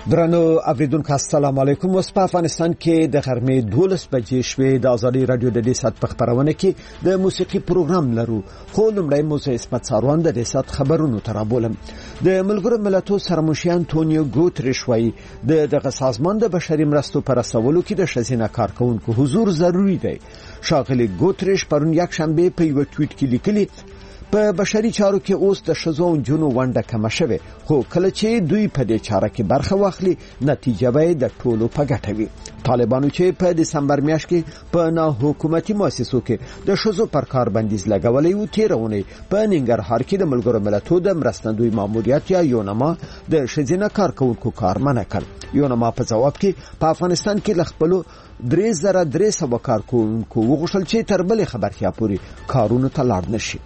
درنو اوریدونکو السلام علیکم. اوس په افغانستان کې د غرمې 12 بجې شوې. د ازادي رادیو د دې سات په خبرونه کې د موسیقي پروګرام لرو. خو لمړی موزه اسمت ساروان د دې سات خبرونو ترابولم. د ملګرو ملتونو سرمشي انټونیو ګوتریش وایي دغه سازمان د بشري مرستو پر رسولو کې د ښځینه کارکونکو حضور ضروری دی. شاغلي ګوتریش پرون یک شنبه په یو ټویټ کې لیکلي په بشري چارو کې اوس د ښځو او نجونو ونډه کمه شوه، خو کله چې دوی په دې چاره کې برخه واخلي نتیجه به د ټولو په ګټه وي. طالبانو چې په دسمبر میاشت کې په نه حکومتي مؤسسو کې د ښځو پر کار بندیز لګولې و، تیرونه په ننګرهار کې د ملګرو ملتونو د مرستندوی ماموریت یا یونما د ښځینه کارکونکو کار منع کړ. یونما په جواب کې په افغانستان کې لخپلو 3300 کارکونکو وغوښتل چې تر بلې خبرتیا پورې کارونو ته لاړ نشي.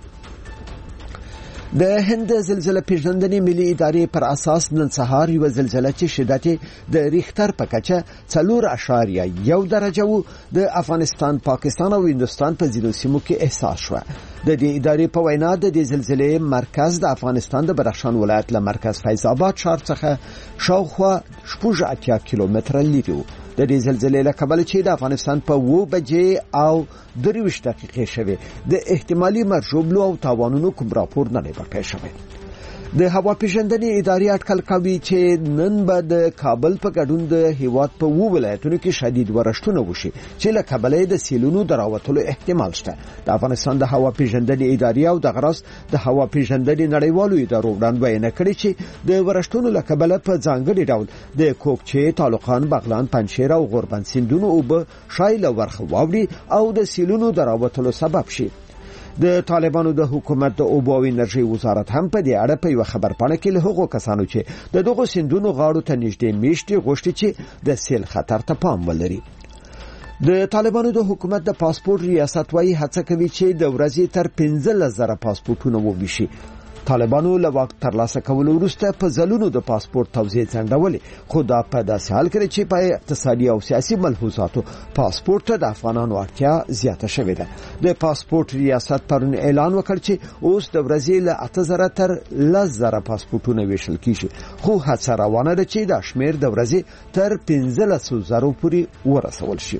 د هند زلزلې پیژندنې ملي ادارې پر اساس نن سهار یو زلزلې چې شدت د ریختر په کچه 4.1 درجه وو د افغانستان، پاکستان او هندستان په ځینو سیمو کې احساس شو. د دې ادارې په وینا د دې زلزلې مرکز د افغانستان د بدخشان ولایت له مرکز فیض آباد ښار څخه شاوخوا 80 کیلومتره لري وو. د دې زلزلې له کبله چې د افغانستان په 2 بجې او 23 دقیقې شوه د احتمالي مرجوبلو او تاوانونو کوم راپور نه لري شوی. د هوا پیژندنې ادارې اټکل کوي چې نن به د کابل په ګډون د هیواد په 2 ولایتونو کې شدید ورښتونه وشي چې له کبله د سیلونو دراوتلو احتمال شته. د افغانستان د هوا پیژندنې ادارې او د غرس د هوا پیژندنې نړیوالو ادارو وړاندوینه کړې چې د ورښتونو له کبله په ځانګړي ډول د کوکچې، طالقان، بغلان، پنجشیر او غوربند سیندونو اوبه شایله ورخه واوړي او د سیلونو دراوتلو سبب شي. د طالبانو د حکومت د اوبو او انرژي وزارت هم په دې اړه په یو خبرپاڼه کې له هغو کسانو چې د دغو سیندونو غاړو ته نږدې میشتي غوښتي چې د سیل خطر ته پام ولري. د طالبانو د حکومت د پاسپورت ریاست وايي هڅه کوي چې د ورځې تر 15,000 پاسپورتونه وویشي. طالبانو له واک ترلاسه کولو وروسته په ځلونو د پاسپورت توزیع ځنډولې، خو دا په داسې حال کې چې په اقتصادي او سیاسي ملحوظاتو پاسپورت ته د افغانانو اړتیا زیاته شوې ده. د پاسپورت ریاست پرون اعلان وکړ چې اوس د ورځې له 8,000 تر 10,000 پاسپورتونه ویشل کیږي، خو هڅه روانه ده چې دا شمیر د ورځې تر 15,000 پورې ورسول شي.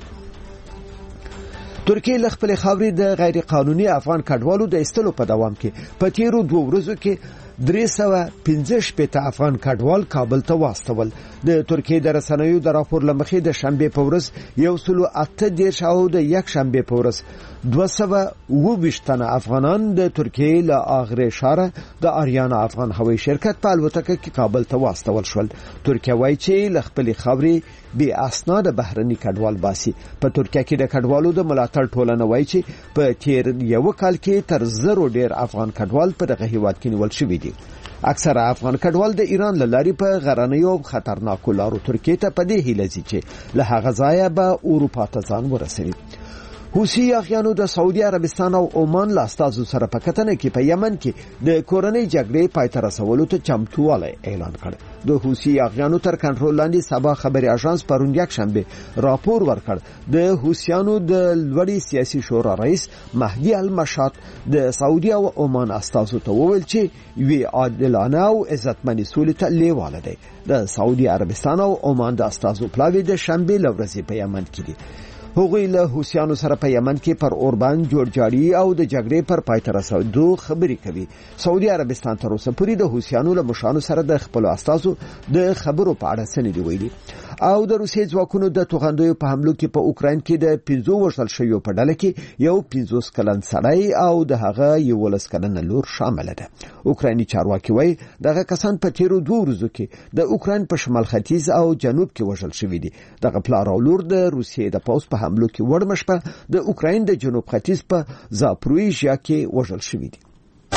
ترکیه له خپل خاورې د غیر قانوني افغان کډوالو د ایستلو په دوام کې په تیرو 2 ورځو کې 315 افغان کډوال کابل ته واستول. د ترکیه د رسنیو د راپور لمخې د شنبه په ورځ 108 او د یک شنبه په ورځ 220 افغانان د ترکیه له اغره شاره د آریانا افغان هوایي شرکت په الوتکه کې کابل ته واستول شول. ترکیه وایي چې له خپل خاورې بی اسناد بهرني کډوال باسي. په ترکیه کې د کډوالو د ملاتړ ټولنه وایي چې په تیر یو کال کې تر 0 ډیر افغان کډوال په دغه هیواد کې نیول شوي دي. اکثره افغان کډوال د ایران لاري په غرانیو خطرناکو لارو ترکیه ته په دې هیله دي چې له هغه ځایه به اروپا ته ځان ورسوي. حوثي اغیانو د سعودي عربستان او عمان له استازو سره په کتنه کې په یمن کې د کورنۍ جګړې پای ته رسولو ته چمتووالی اعلان کړ. د حوثي اغیانو تر کنټرول لاندې سبا خبري اژانس پرون یک شنبه راپور ورکړ د حوثیانو د لوړی سیاسي شورا رئیس مهدي المشات د سعودي او عمان استازو ته وویل چې وی عادلانه او عزتمنې سولې ته لیواله دی. د سعودي عربستان او عمان د استازو پلاوی د شنبه لورځې په یمن کې دي. هغوی له حوثیانو سره په یمن کې پر اوربان جوړجاړي او د جګړې پر پای ته رسېدو خبرې کوي. سعودي عربستان تر اوسه پورې د حوثیانو له مشرانو سره د خپل استازو د خبرو په اړه څه نه دی ویلي. او د روسیې ځواکونو د توغندیو په حملو کې په اوکراین کې د 15 وژل شویو په ډله کې یو 50 کلن سړی او د هغه 11 کلن لور شامل ده. اوکرایني چارواکي وایي دغه کسان په تیرو 2 ورځو کې د اوکراین په شمال ختیځ او جنوب کې وژل شوي دي. دغه پلار او لور د روسیې د پوځ په حملو کې وړمشپه د اوکراین د جنوب ختیځ په زاپرویژیا کې وژل شوي دي.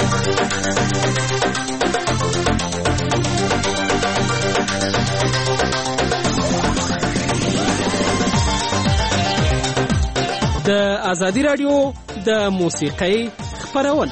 د ازادي رادیو د موسیقۍ خبرونه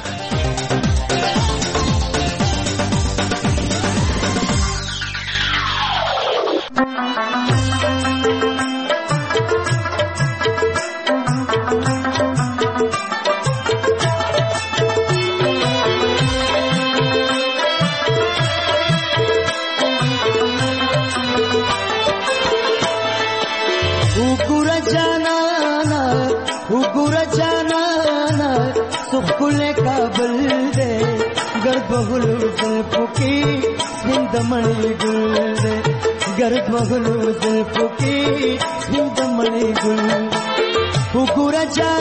सुखुल काबल दे गर्द बहुलू जुल्फों की जिंदमणि गुल दे गर्द बहुलू जुल्फों की जिंदमणि गुल उगुर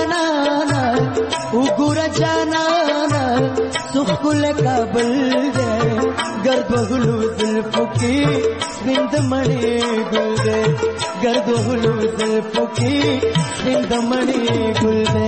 जाना सुखुल काबल दे गर्द बहुलू जुल्फों की जिंदमणि गुल दे गर्द बहुलू जुल्फों की जिंदमणि गुल दे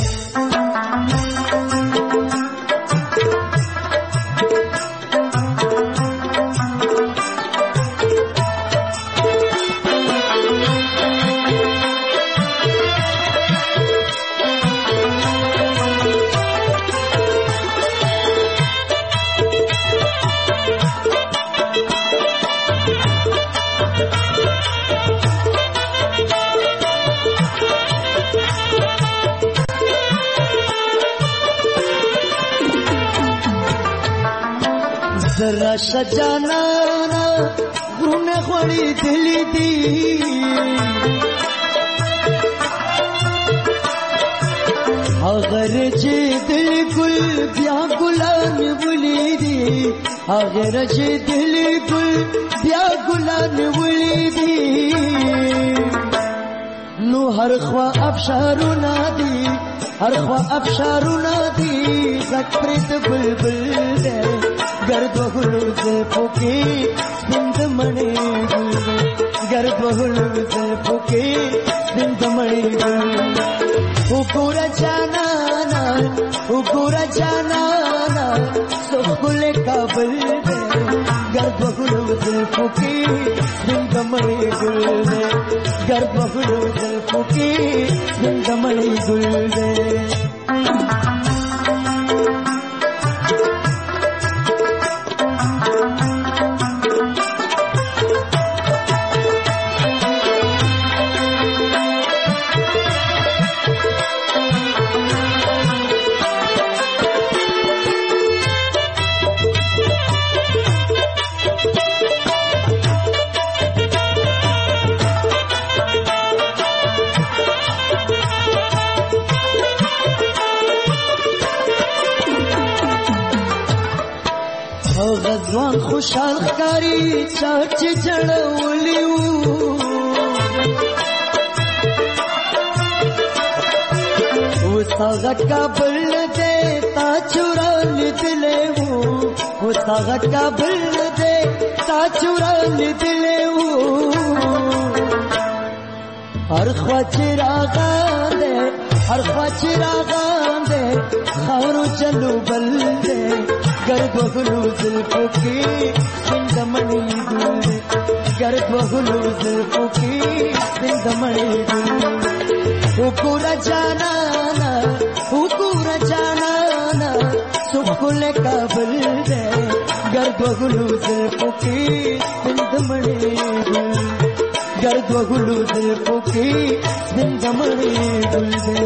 जरा सजाना गुने खोड़ी दिली दी अगर जे दिल गुल ब्या गुलान बुली दी अगर जे दिल गुल ब्या गुलान बुली दी नु हर ख्वा अबशारू नादी हर ख्वा अबशारू नादी जकप्रीत बुलबुल दे गर्द बहुलू जुल्फों की जिंदमणि गुल दे गर्द बहुलू जुल्फों की जिंदमणि गुल उगुर जाना सुखुल काबल दे गर्द बहुलू जुल्फों की जिंदमणि गुल दे गर्द बहुलू जुल्फों की जिंदमणि गुल दे गज़वान खुशाल कारी चाच जड़वलियू वो सागत का बल दे ता चुरान दिलेऊ वो सागत का बल दे ता चुरान दिलेऊ हर ख्वाचिरागान दे खारू चलू बल दे गर्द बहुलू जुल्फों की जिंदमणि गुल दे गर्द बहुलू जुल्फों की जिंदमणि गुल उगुर जाना सुखुल काबल दे गर्द बहुलू जुल्फों की जिंदमणि गुल गर्द बहुलू जुल्फों की जिंदमणि गुल दे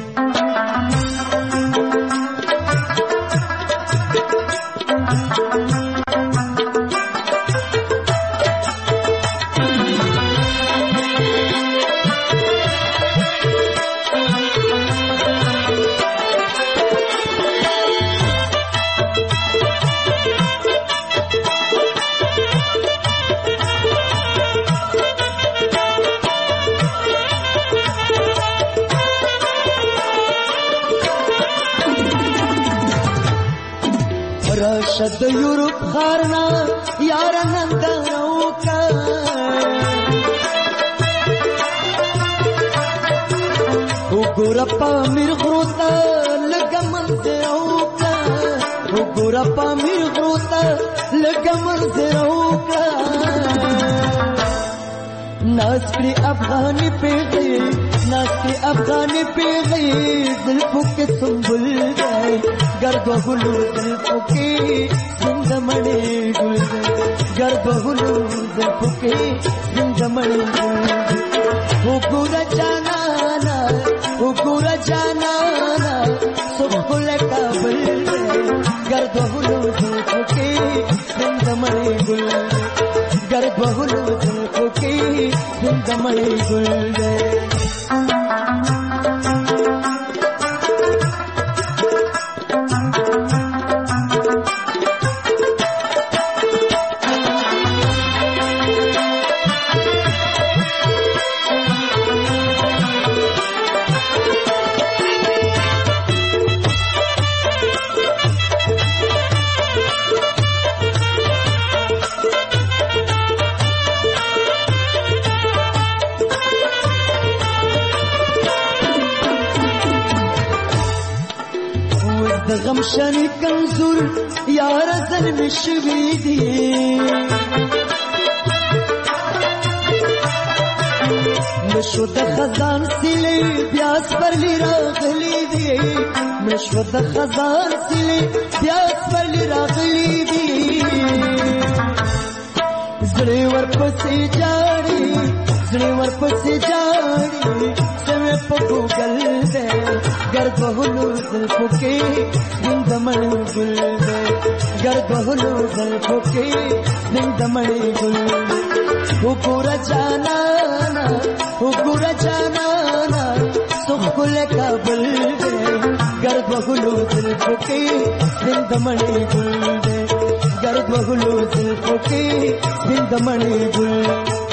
रशद यूरोप खारना यार नंदनों का उगुरप्पा मिर्गोता लगमंदरों का उगुरप्पा मिर्गोता लगमंदरों का नास्री अफगानी पे गई जुल्फों के सुंबुल गए गर्द बहुलू जुल्फों की जिंदमणि गुल दे गर्द बहुलू जुल्फों की जिंदमणि गुल दे उगुर जाना सुखुल काबल दे गर्द बहुलू जुल्फों की जिंदमणि गुल दे गर्द बहुलू जुल्फों की जिंदमणि गुल दे غم شنی کمزور یار زن مشوی دی مشو د خزان سیلی بیاس پر لی راغلی دی مشو د خزان سیلی بیاس پر لی راغلی دی زړی ورپسې جاړي زړی ورپسې جاړي سمې په ګوګل دې ګرد وهلو زلفو کې دمړې ګل دې ګرد وهلو زلفو کې دمړې ګل وګوره جانانا وګوره جانانا سخل کابل دې ګرد وهلو زلفو کې دمړې ګل دې ګرد وهلو زلفو کې دمړې ګل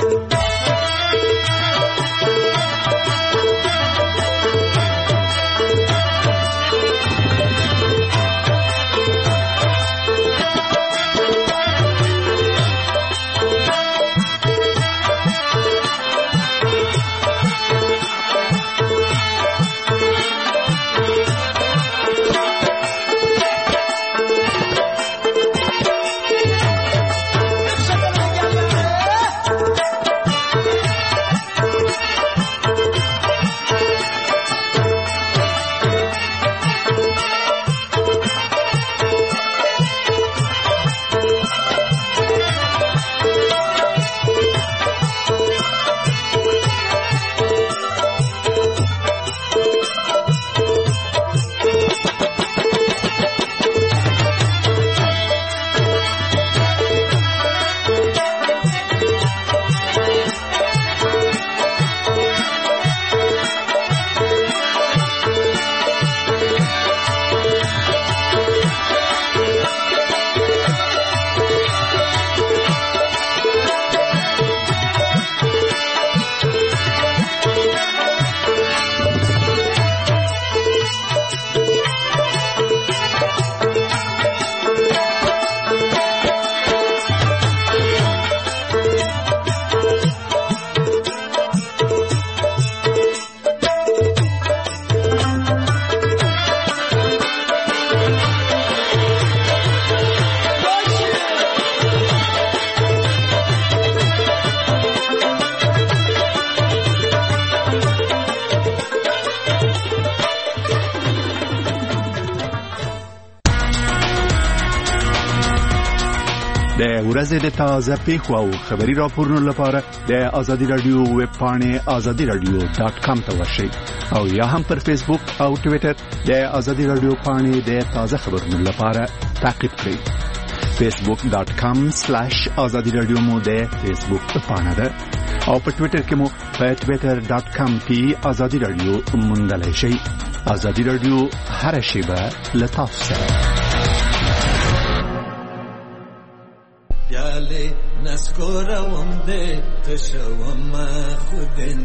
ورځې د تازه پیښو او خبري راپورونو لپاره د آزادي رادیو ویب پاڼې azadiradio.com ته ورشئ او یا هم پر فیسبوک او ټوئیټر د آزادي رادیو پاڼې د تازه خبرونو لپاره تعقیب کړئ. facebook.com/azadiradio مو د فیسبوک پاڼه ده او په ټوئیټر کې مو په twitter.com کې آزادي رادیو موندلای شئ. آزادي رادیو هر شیبه لطف سره. پیاله نسکورم ده تشوم خودن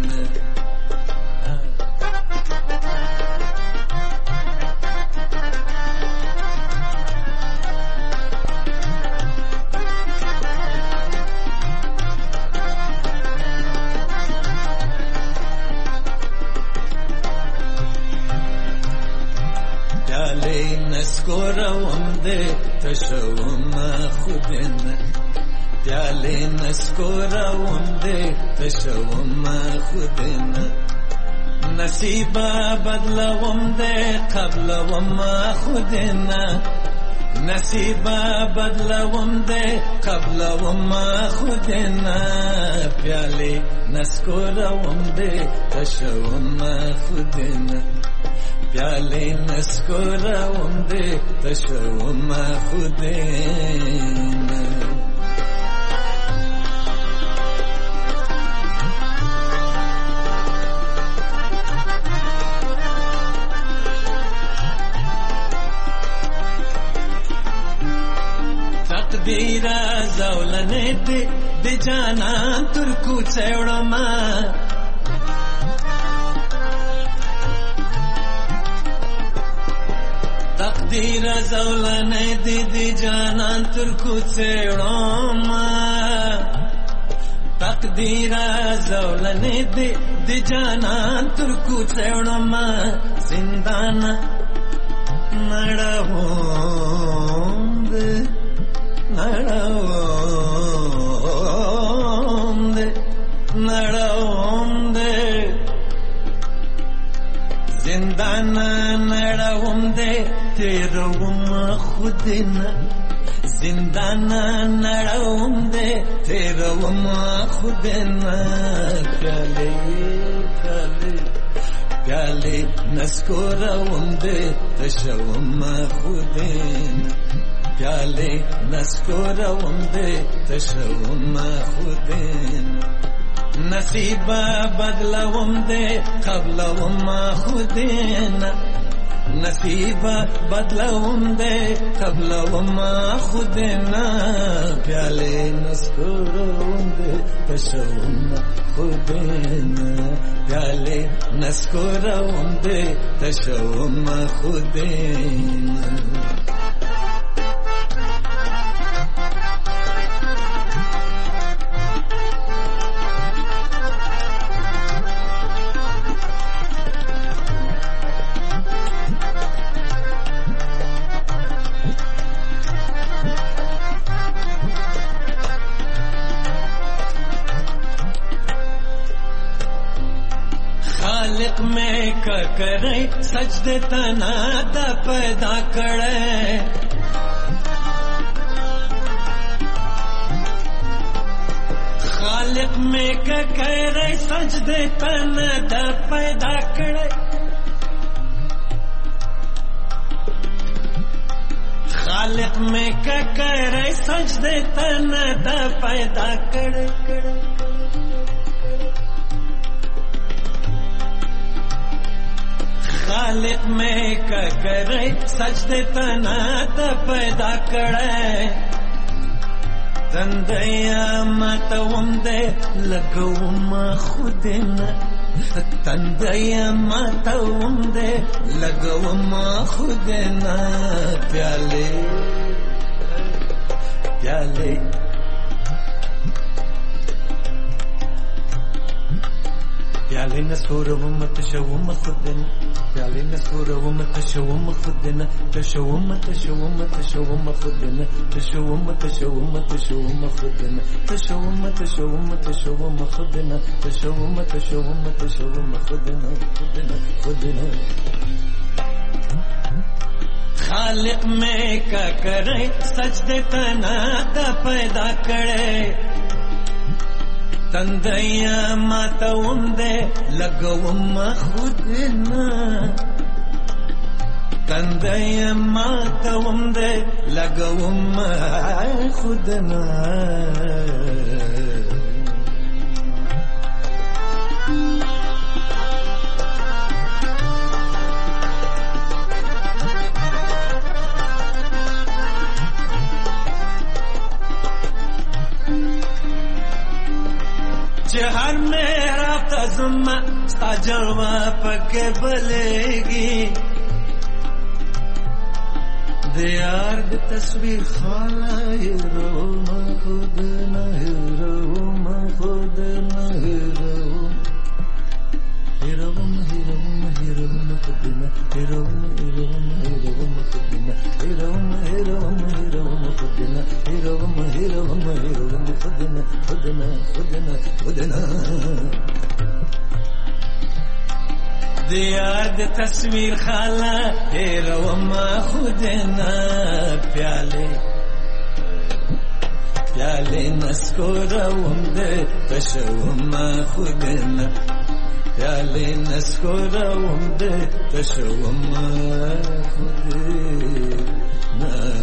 پیاله نسکورم ده تشوم خودن پیاله نسکورم ده تشوم خودن نصیبا بدلوم ده قبلوم خودن نصیبا بدلوم ده قبلوم خودن پیاله نسکورم ده تشوم خودن پیاله نسکورم ده تشوم خودن تقدیر زولنه د جانان ترکو چوڑما تقدیر زولنه د جانان ترکو چوڑما تقدیر زولنه د جانان ترکو چوڑما زندان زندان نړوم دې تیروم خودنا زندان نړوم دې تیروم خودنا پیالې نسکوروم دې تشوم خودنا پیالې نسکوروم دې تشوم خودنا نصیب بدلوم دے قبلوم خودینا نصیب بدلوم دے قبلوم خودینا پیالے نسکوروم دے تشوم خودینا پیالے نسکوروم دے تشوم خودینا خالق میں کرے سجدے تنا دا پیدا کرے خالق میں کرے سجدے تنا دا پیدا کرے خالق میں کرے سجدے تنا دا پیدا کرے خالق میں کرے سجدے تنا دا پیدا کرے تندیا ماتوم دے لگوم خودنا تندیا ماتوم دے لگوم خودنا پیالے پیالے پیالے نسکوروم تشوم خودنا پیالے نسکوروم تشوم خودنا تشوم تشوم تشوم خودنا تشوم تشوم تشوم خودنا تشوم تشوم تشوم خودنا تشوم تشوم تشوم خودنا خودنا خودنا خالق میں کا کرے سجدے تنا دا پیدا کرے تندیا ماتوم دے لگوم خودنا تندیا ماتوم دے لگوم خودنا हर मेरा तजुमा साजवा पके बलेगी दियार दी तस्वीर खाला हीरो खुद न हीरो खुद न हीरो हीरो हीरो हीरो खुद न हीरो हीरो हीरो खुद न हीरो हीरो हीरो खुद न हीरो हीरो हीरो खुद न खुद न खुद न खुद न दियार दी तस्वीर खाला हीरो खुद न प्याले प्याले नस्कोरोम दे तशोम खुद न प्याले नस्कोरोम दे तशोम खुद न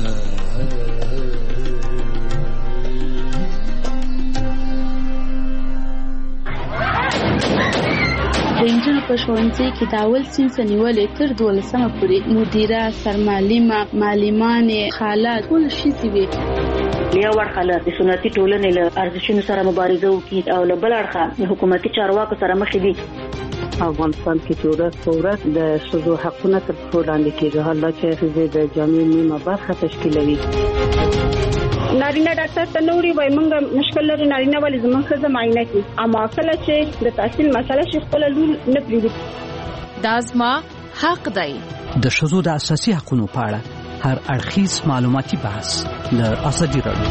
رنجن په ښوونځي کې د اول صنف نیولې تر 12مه پورې مدیره سرمعلمه معلمانې خالات ټول شي وي یو ورخاله د سنتي ټولنې له ارزښتونو سره مبارزه وکړي او له بل اړخه حکومتي چارواکو سره مخ دي افغانستان کې ورځ د ښځو حقونه تر پښو لاندې کېږي حالا چې ښځې د جامعې نیمه برخه تشکیلوي نارینه ډاکټر ته نوري وای مونږ مشکل لري نارینه ولې زموږ ښځه معاینه کوي اما کله چې د تحصیل مسله شي خپل لور نه پریږدي دا زما حق دی د ښځو د اساسي حقوقو په اړه هر اړخیز معلوماتي بحث له ازادي راډیو.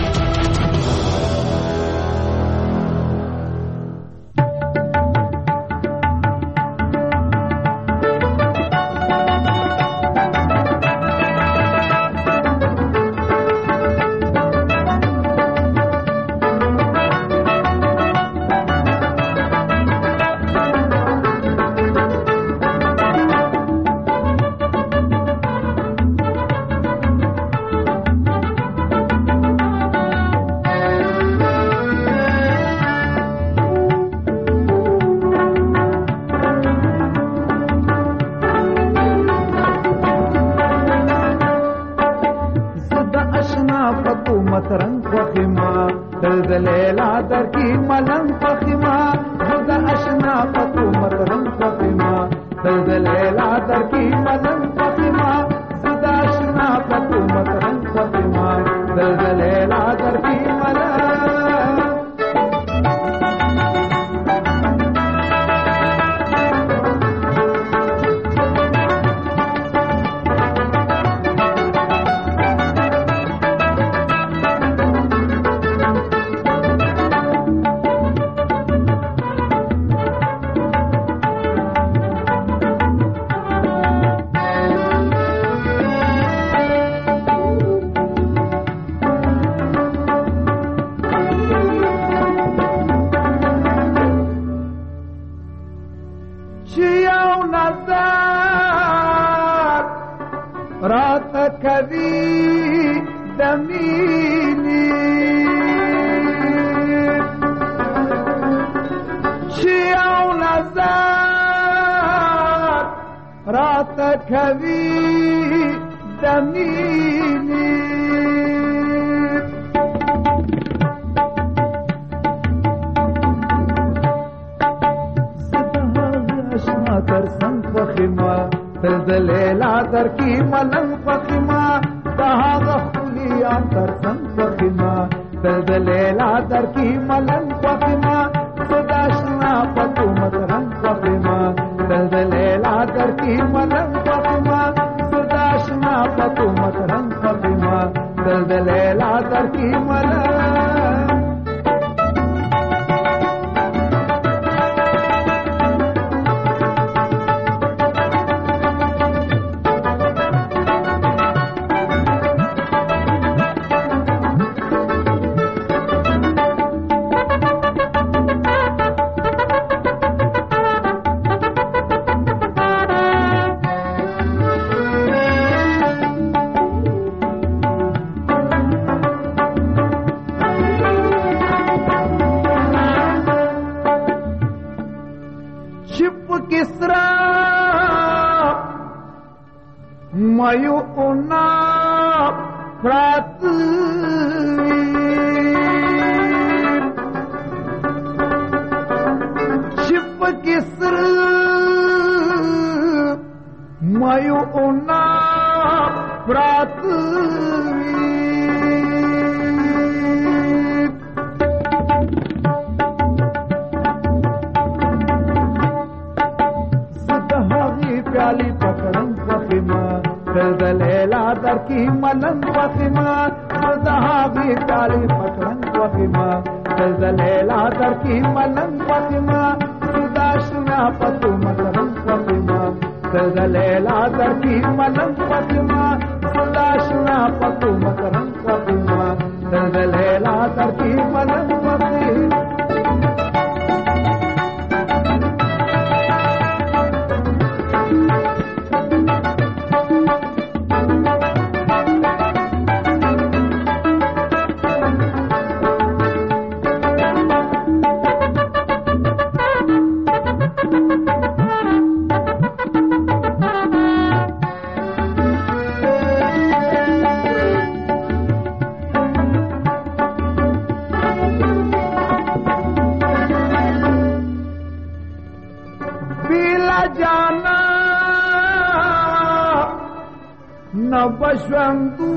بشوندو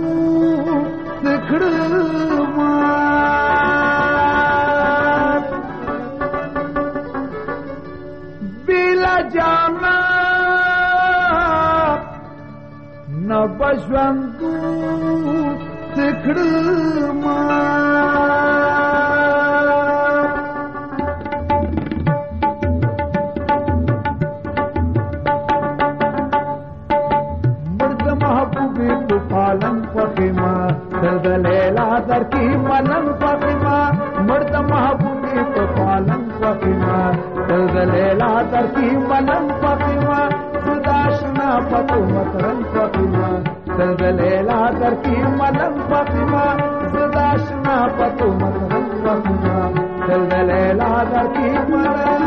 سکړما بلا جانا نبژوندو تکړما مرد محبوبی تو پالن فخیما دلیلا در کی ملن فخیما مرد محبوبی تو پالن فخیما دلیلا در کی ملن فخیما داشنا پتو مترن فخیما دلیلا در کی ملن فخیما داشنا پتو مترن فخیما دلیلا در کی ملن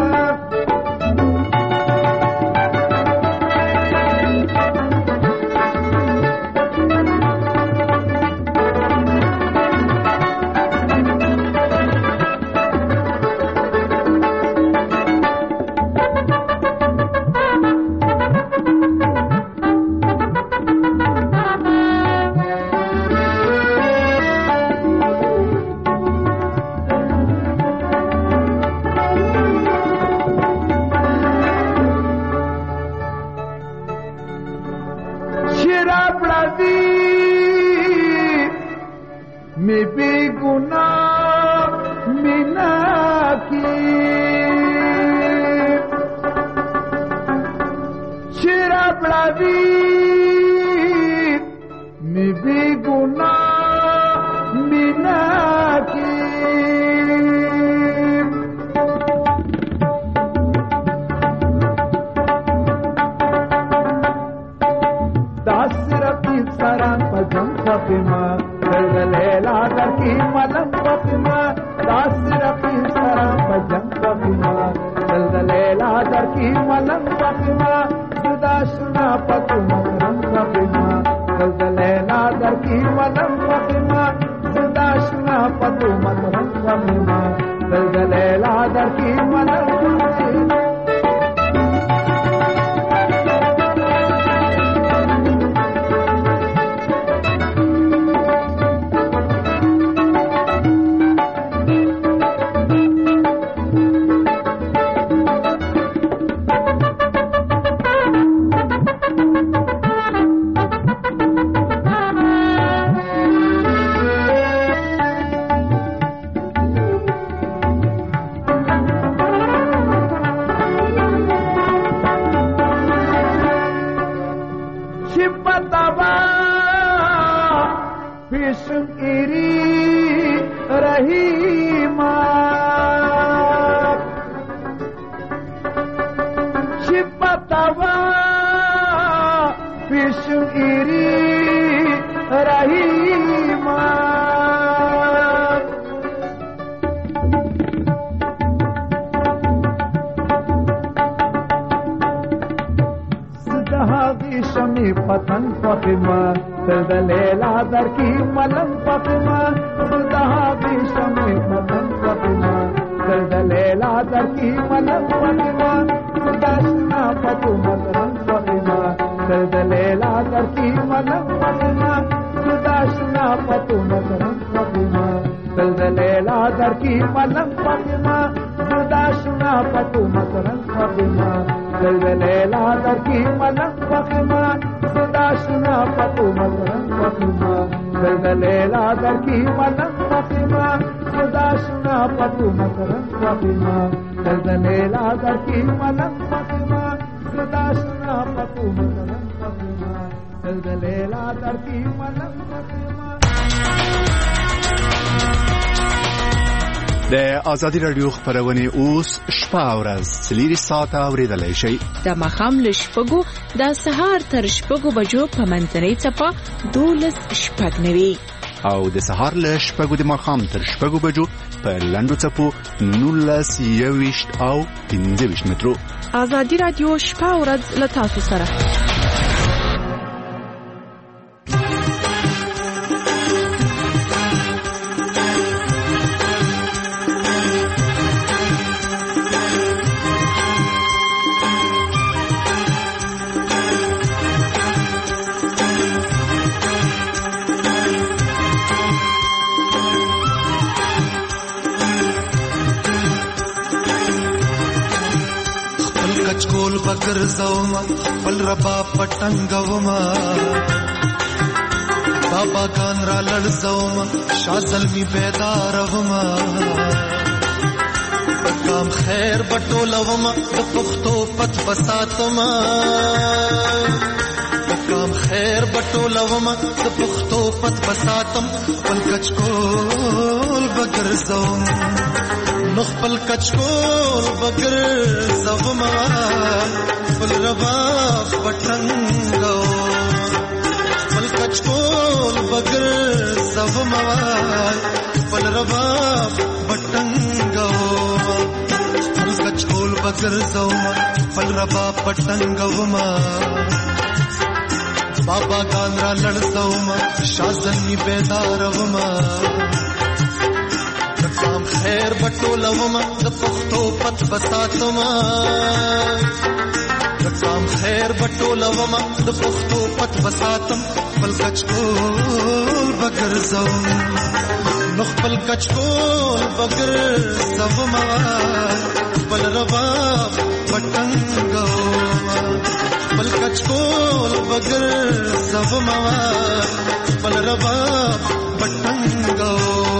د آزادی رادیو خبرونه اوس شپه او ورځ سلیری ساعته اوریدلای شي د مخام لشپګو د سهار تر شپګو بجو په منځنۍ چپا 12:09 او د سهار لشپګو د مخام تر شپګو بجو په لندو چپو 19:20 او 15 مترو. آزادی رادیو شپه او ورځ له تاسو سره. کچکول بگر زوما بل ربا پټنګوما بابا ګان را لړ زوما شازل می بیداروما کام خیر بټولوما د پښتو پت بساتما کام خیر بټولوما د پښتو پت بساتم بل کچکول بگر زوما نخ پل کچکول بگر زوما بل ربا پټنګو پل کچکول بگر زوما بل ربا پټنګو پل کچکول بگر زوما بل ربا پټنګو بابا ګان را لړ زوما شازنی بیداروما کام خیر بټولوما د پښتو پت بساتما کام خیر بټولوما د پښتو پت بساتم بل کچکول بگر زوما نخ بل کچکول بگر زوما بل ربا پټنګو بل کچکول بگر زوما بل ربا پټنګو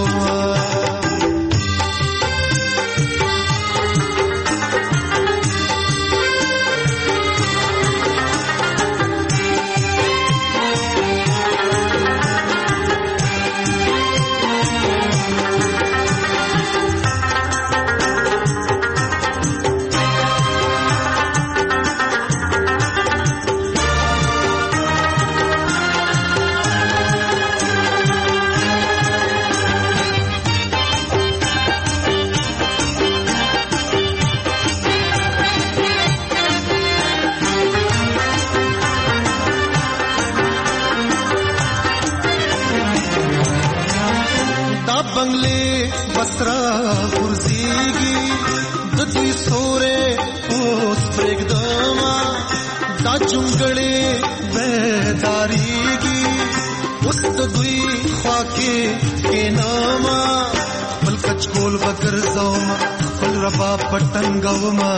بنگلے بسرا غرزیگی ددوی سورے اوس پریگدما دا جنگلے بیداریگی اس ددوی خواکے کے ناما بل کچکول بگر زوما بل ربا پٹنگوما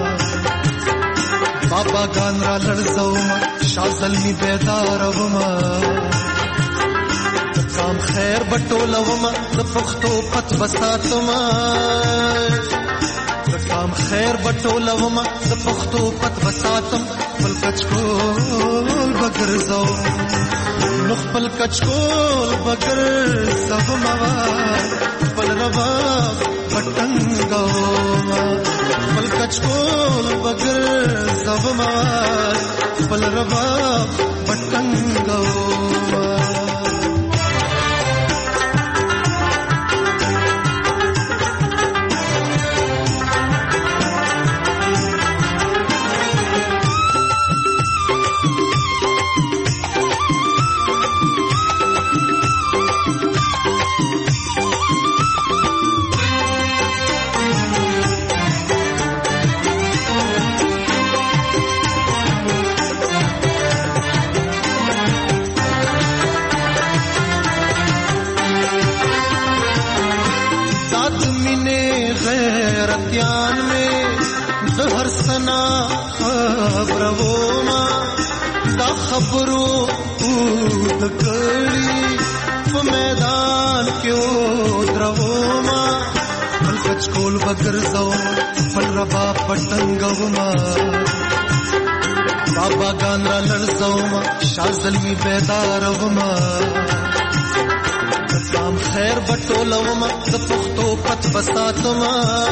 بابا گان را لڑ زوما شازلمی بیداروما کام خیر بټولوما د پښتو پت بساتما کام خیر بټولوما د پښتو پت بساتم بل کچکول بگر زوما نخ بل کچکول بگر زوما بل ربا پټنګوما بل کچکول بگر زوما بل ربا پټنګوما غیرتیان میں زہر سنا خبروما دا خبرو اود کری میدان کیوں دروما بل کچکول بگر زوما بل ربا پٹنگوما بابا گان را لڑ زوما شازلمی بیداروما کام خیر بټولوما د پښتو پت بساتما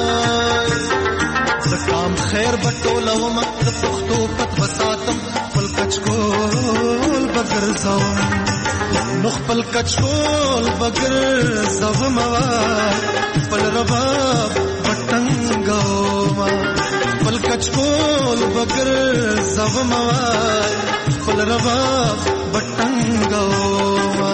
کام خیر بټولوما د پښتو پت بساتم بل کچکول بگر زوما نخ بل کچکول بگر زوما بل ربا پټنګوما بل کچکول بگر زوما بل ربا پټنګوما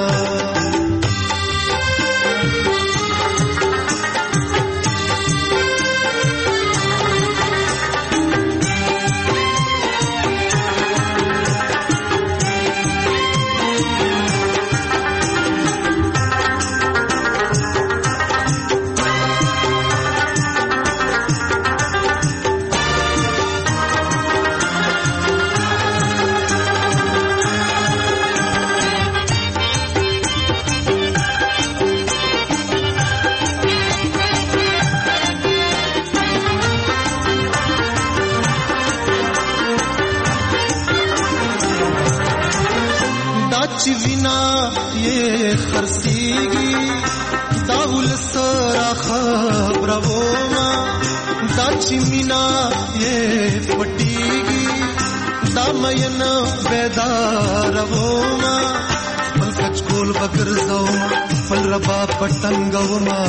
چې وینا یې خرسيږي دا ولسرا خبرو ما دا چې مینا یې پټيږي دا مین بیدار وما پل کچ کول بګرځو پل ربا پټنګو ما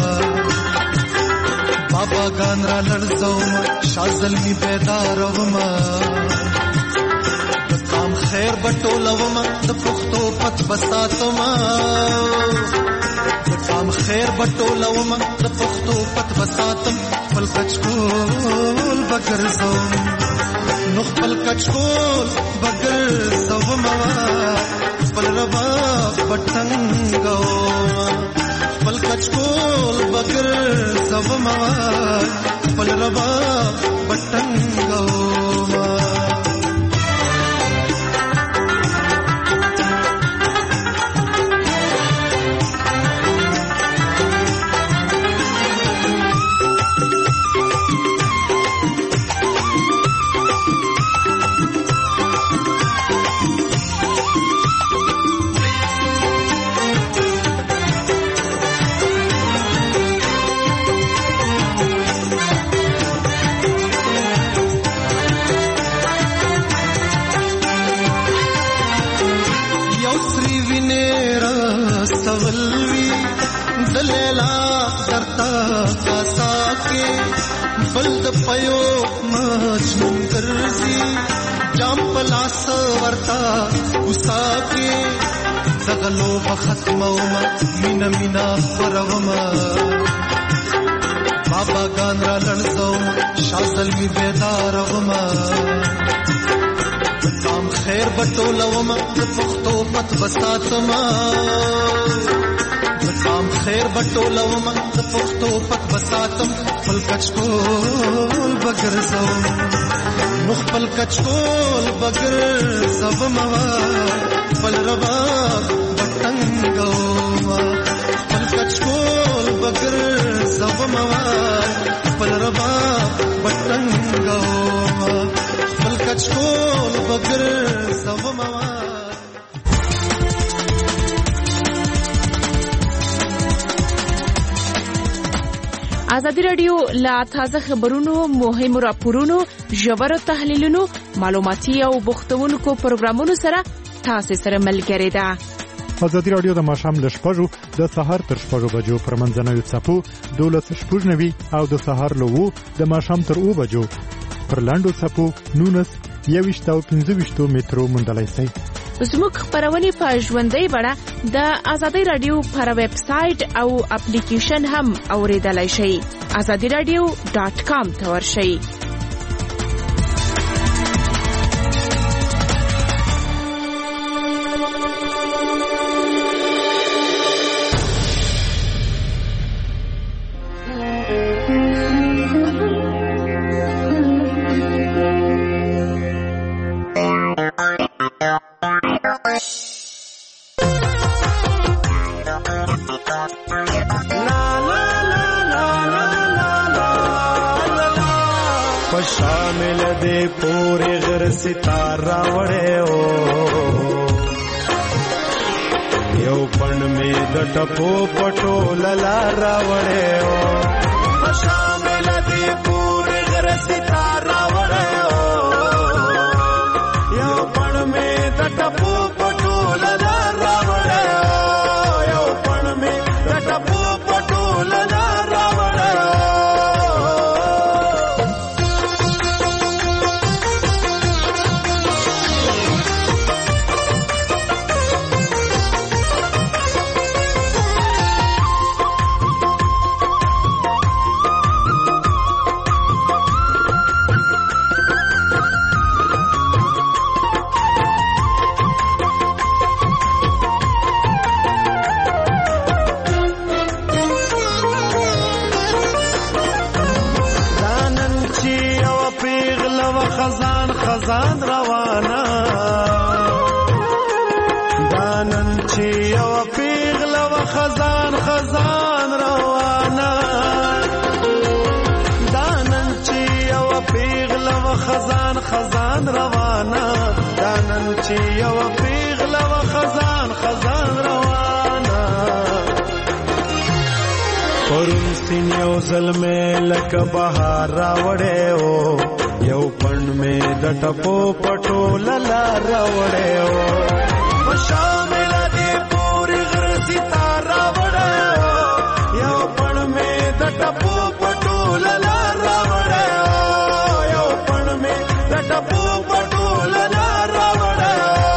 بابا ګان را لړزو شازل می بیدار وما کام خیر بټولو ما د پختو پت بساتو ما کام خیر بټولو ما د پختو پت بساتم پل کچ کول بګرځو نو خپل کچکول بغیر سو موا خپل ربا پټنګو خپل کچکول بغیر سو موا خپل ربا پټنګو बल्द पयो मजनून करजी जाम पलास वर्ता उसाके सगलो बखतमौमा मीना मीना परवमा बाबा गानरा लड़जो शाजल मी बेदारवमा काम खैर बटोलवमा पख्तो पत बसातमा काम खैर बटोलवमा पख्तो पत बसातम पल कचकोल बगर सो मुख पल कचकोल बगर सब मवा पल रबा बटंगो पल कचकोल बगर सब मवा पल रबा बटंगो पल कचकोल बगर सब मवा ازادي رادیو لا تازه خبرونو مهم راپورونو ژور تحلیلونو معلوماتي او بوختونکو پروګرامونو سره تاسو سره ملګری ده. ازادي رادیو د ماښام له 6 د سهار تر 6 بجو پر منځنوي څپو 12:00 او د سهار له 2 د ماښام تر 2 بجو پر لاندو څپو 19:25 مترو مندلای شي. زموږ خبرونه په ژوندۍ بڼه د ازادي رادیو پر ویب سټ او اپلیکیشن هم اوریدلای شئ. azadiradio.com ته ورشئ. शामिल दे पूरे घर सितारा वड़े हो यो पण में दटपो पटो ललारा वड़े हो शामिल दे पूरे घर सितारा वड़े हो यो पण में दटपो पटो ललारा वड़े हो यो पण में दटपो पटो ललारा वड़े हो خزان روانا دانن چی او پیغل و خزان روانا دانن چی او پیغل و خزان روانا دانن چی او پیغل و خزان زلمه لک بهار راوړې او یو پڼ مې د ټپو پټو للا راوړې او شامل دې پوری غر ستاره راوړې او یو پڼ مې د ټپو پټو للا راوړې او یو پڼ مې د ټپو پټو للا راوړې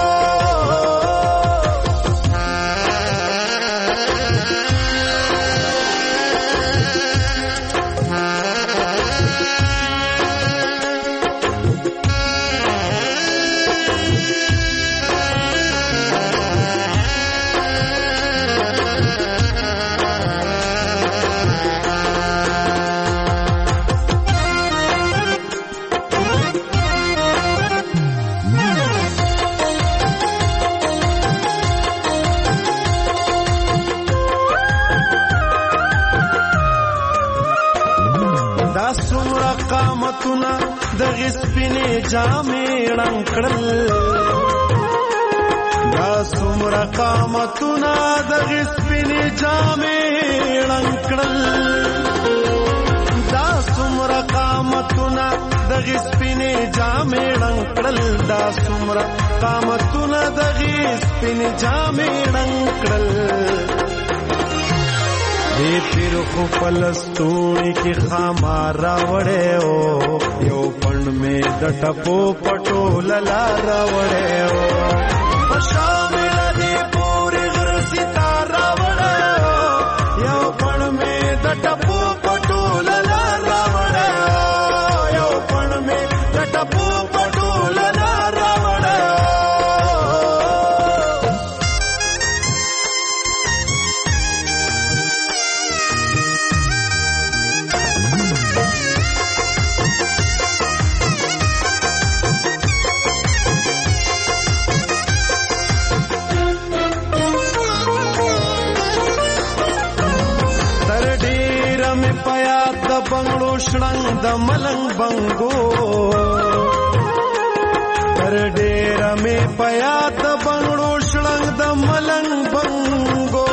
دغه سپینې جامې رنگړل دا څومره قامتونه دغه سپینې جامې رنگړل دا څومره قامتونه دغه سپینې جامې رنگړل دا څومره قامتونه دغه سپینې جامې رنگړل دې پیر خو فلسطونی کې خامار راوړې او یو پڼ مې د ټپو پټو للا راوړې او شامل دې پوری غر ستاره راوړې او یو پڼ مې د ټپو پټو للا راوړې او یو پڼ مې د ټپو پټو للا راوړې بنگړو شړنګ د ملنګ بنګو تر ډېر مې پیا د بنگړو شړنګ د ملنګ بنګو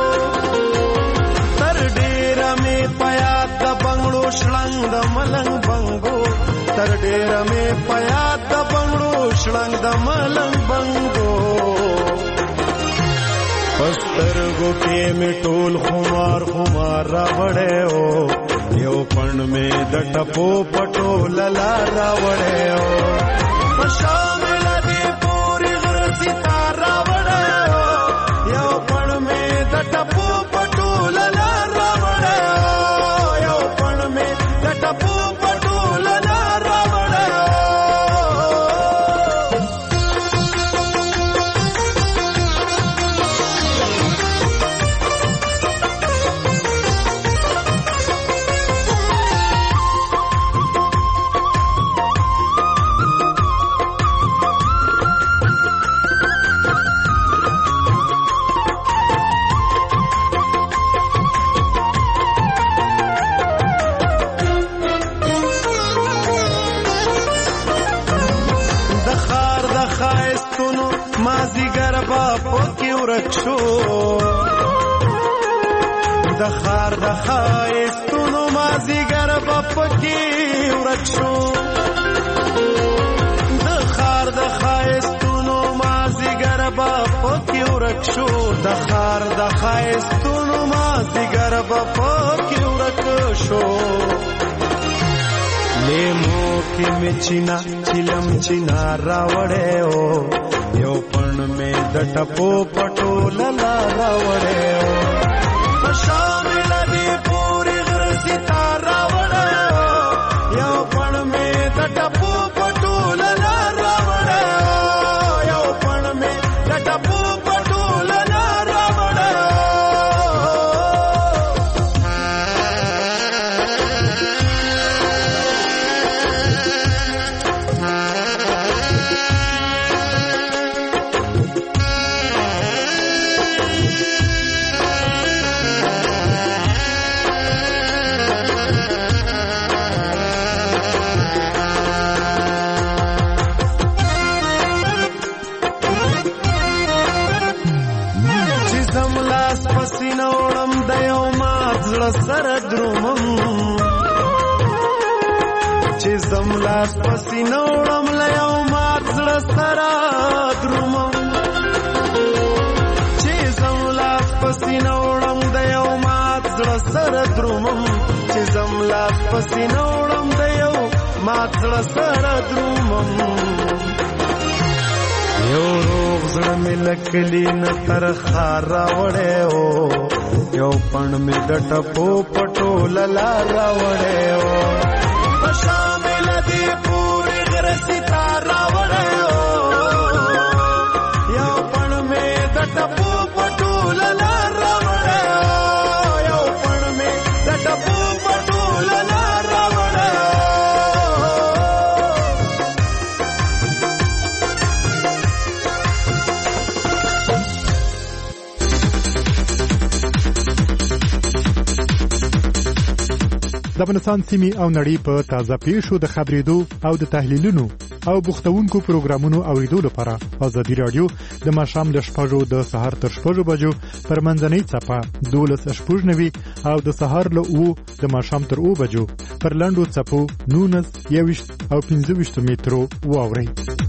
تر ډېر مې پیا د بنگړو شړنګ د ملنګ بنګو تر ډېر مې پیا د بنگړو شړنګ د ملنګ بنګو پسترګو کې مې ټول خمار خمار راوړې او یو پڼ مې د ټپو پټو للا راوړې او شامل دې پوری غر ستاره راوړې او یو پڼ مې د ټپو پټو للا راوړې او یو پڼ مې د ټپو پټو للا راوړې د خار د خایستونو مازیګر پکې ورک شو د خار د خایستونو مازیګر پکې ورک شو د خار د خایستونو مازیګر پکې ورک شو لیمو کې مچینا چلم چینا راوړې او یو پڼ مې د ټپو پټو للا راوړې او شامل دې پوری غر ستاره راوړې او یو پڼ مې د ټپو پټو للا راوړې او یو پڼ مې د ټپو پټو للا راوړې زړه سره درومم چې زم لاس پسینه وړم له یو مات زړه سره درومم چې زم لاس پسینه وړم د یو مات زړه سره درومم چې زم لاس پسینه وړم د یو مات زړه سره درومم یو روغ زړه مې لکلی نه تر خار راوړی او یو پڼ مې د ټپو پټوله لار راوړی او په شامل دې پورې غره ستار راوړی او یو پڼ مې د ټپو پټوله لار راوړی او یو پڼ مې د ټپو پټوله لار راوړی د افغانستان سیمې او نړۍ په تازه پیښو د خبرېدو او د تحلیلونو او بوختونکو پروګرامونو اوریدو لپاره آزادي رادیو د ماښام له 6 د سهار تر 6 بجو پر منځنۍ څپه 12:90 او د سهار له 9 د ماښام تر 9 بجو پر لنډو څپو 19 21 او 25 مترو واورئ.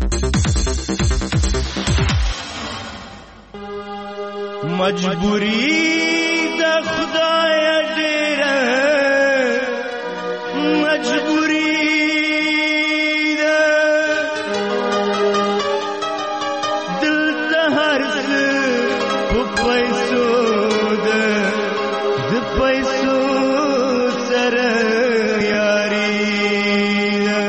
مجبوری د خدای ډیره مجبوری ده دلته هر څه په پیسو ده د پیسو سره یاري ده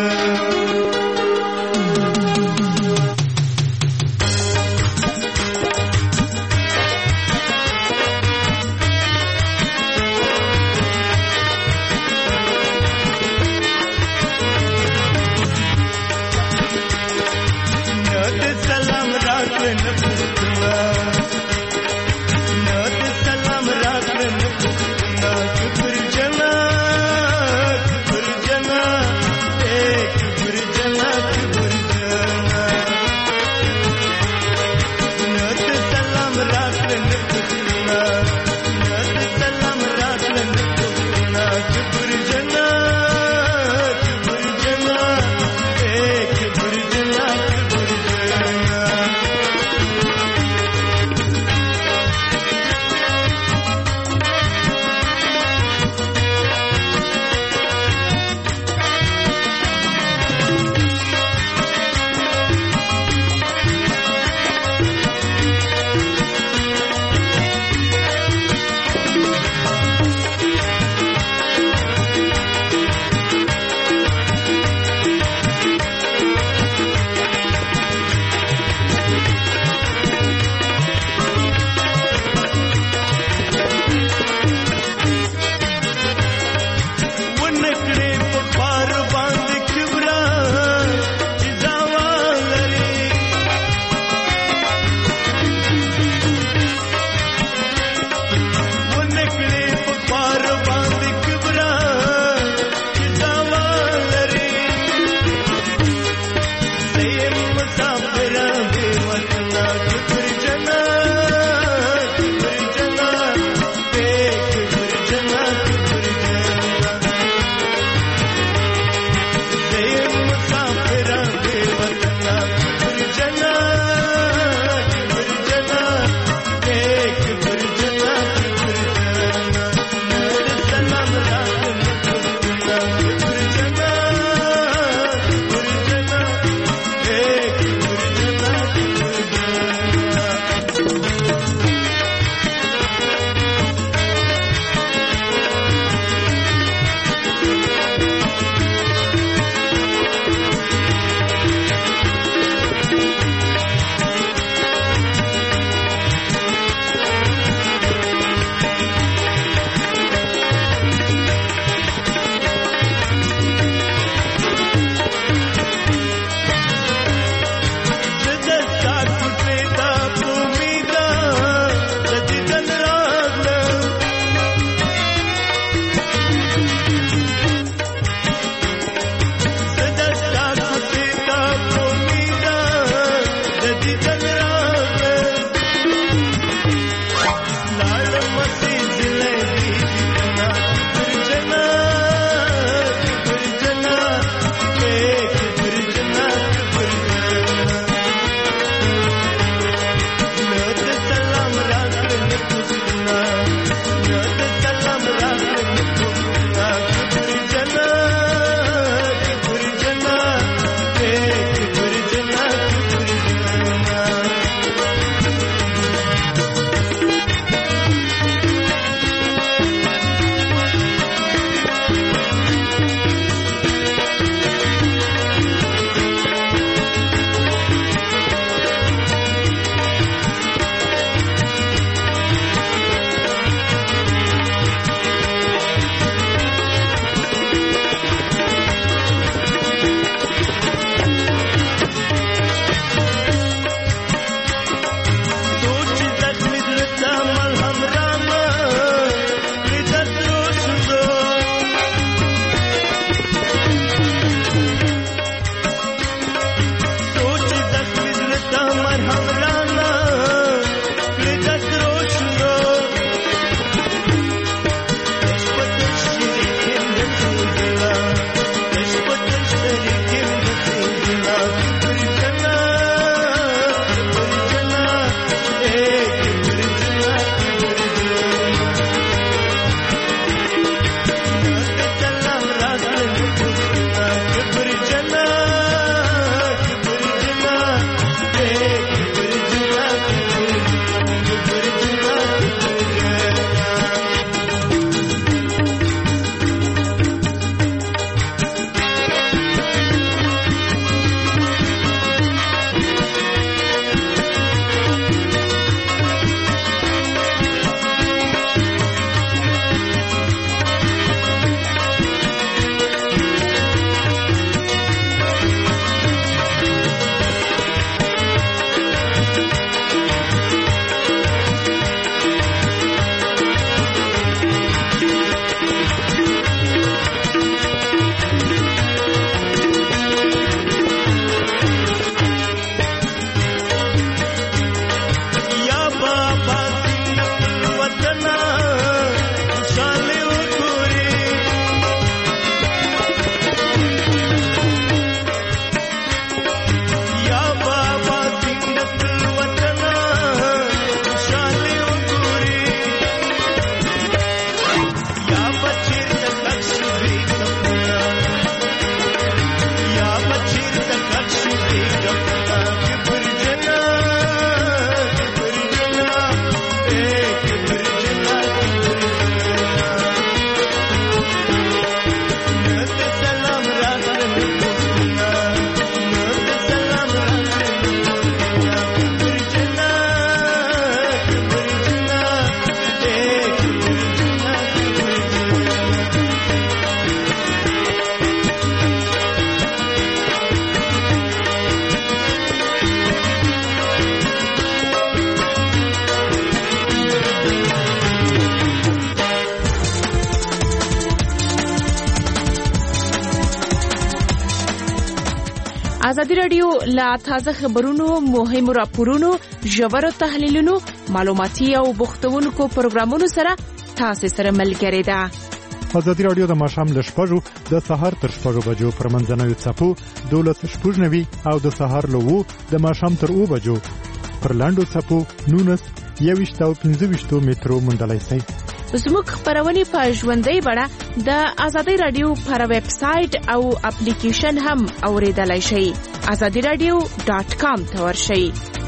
ازادي رادیو لا تازه خبرونو مهمو راپورونو ژورو تحلیلونو معلوماتي او بوختونکو پروګرامونو سره تاسو سره ملګری ده. ازادي رادیو د ماښام له 6 د سهار تر 6 بجو پر منځنوي څپو 12:90 او د سهار له 2 د ماښام تر 2 بجو پر لاندو څپو 19 او 15 مترو منډلای شي. زموږ خبرونه په ژوندۍ بڼه د ازادي رادیو پر ویب سټ او اپلیکیشن هم اوریدلای شئ. azadiradio.com ته ورشئ.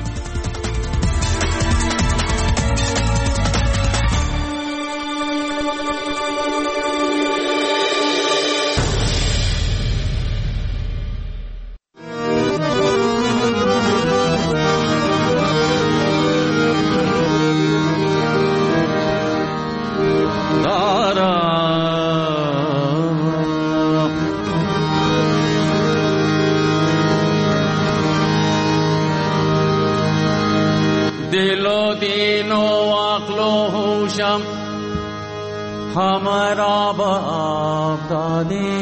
हमारा बाप दादे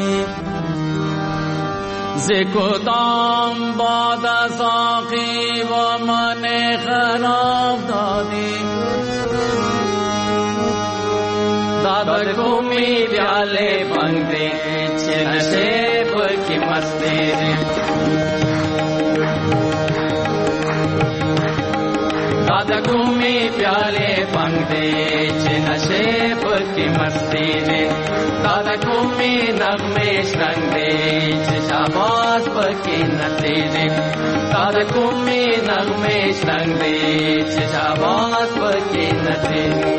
ज़िक़दाम बाद साक़ी व मन खराब दादे दादा को मी प्याले बंदे नशेब की मस्ती दादा को मी प्याले बंदे नशेब की मस्ती ने दादा को मी नगमे शंगे शाबाश की नतीजे दादा को मी नगमे शंगे शाबाश की नतीजे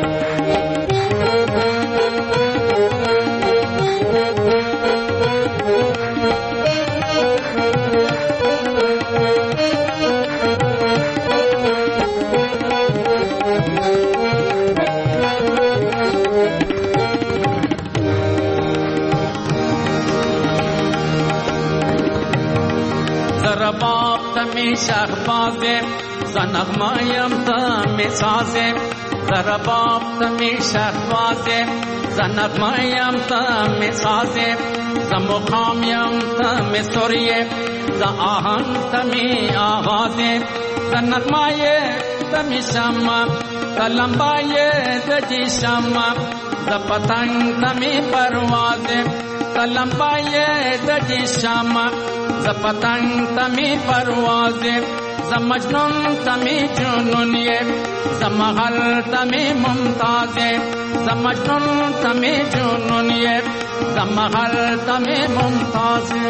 बाप तमी शहबाजे ज़नग़मायम तमी साजे ज़रा बाप तमी शहबाजे ज़नग़मायम तमी साजे ज़मुखामयम तमी सुरिये ज़आहन तमी आवाज़े ज़नग़माये तमी शम्मा ज़लम्बाये दजी शम्मा ज़पतंग तमी परवाज़े ज़लम्बाये दजी शम्मा ज़पतंग तमी परवाज़े ज़मजनून तमी जुनूनिये ज़मग़ल तमी मुमताज़े ज़मजनून तमी जुनूनिये ज़मग़ल तमी मुमताज़े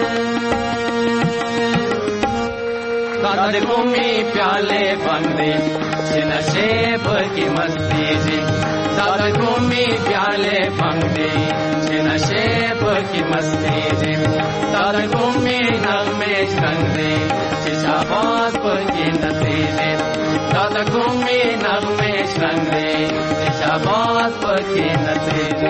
दादा को मी प्याले बंदे नशेब की मस्ती जी दादा को मी प्याले बंदे नशेब की मस्ती जी दादा को मी नगमे शंगे शाबाश की नतीजे दादा को मी नगमे शंगे शाबाश की नतीजे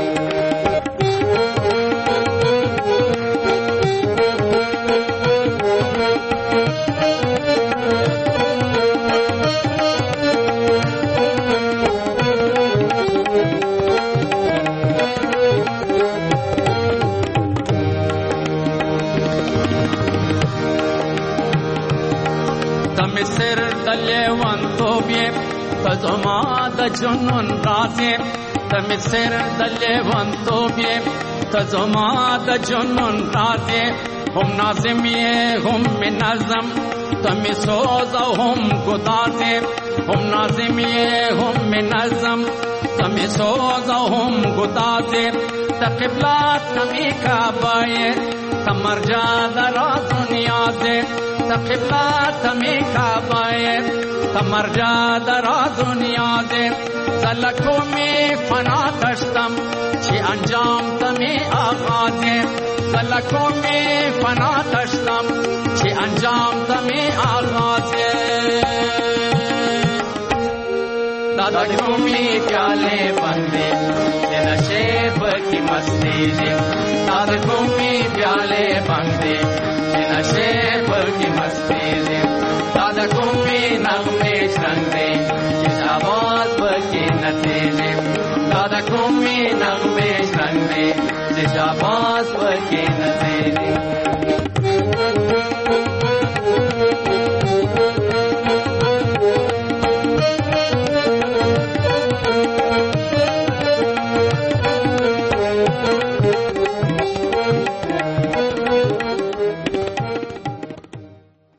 सिर दले वन तो भी तजमा द जुनून राज़े तम सिर दले वन तो भी तजमा द जुनून राज़े हम नाज़िमिये हम नज़म तम सोज़ हम गुदाज़े हम नाज़िमिये हम नज़म तम सोज़ हम गुदाज़े तक़िबला तमी काबाये तमरजा दरा दुनिया से तक़िबला तमी काबाये तमरजा दरा दुनिया से ज़लकों में फना दश्तम ची अंजाम तमी आगाज़े ज़लकों में फना दश्तम ची अंजाम तमी आगाज़े दादा घूमी प्याले बंदे नशेब की मस्ती जी दादा घूमी प्याले बंदे नशेब की मस्ती जी दादा घूमी नगमे शंगे शाबाश की नतीजे दादा घूमी नगमे शंगे शाबाश की नतीजे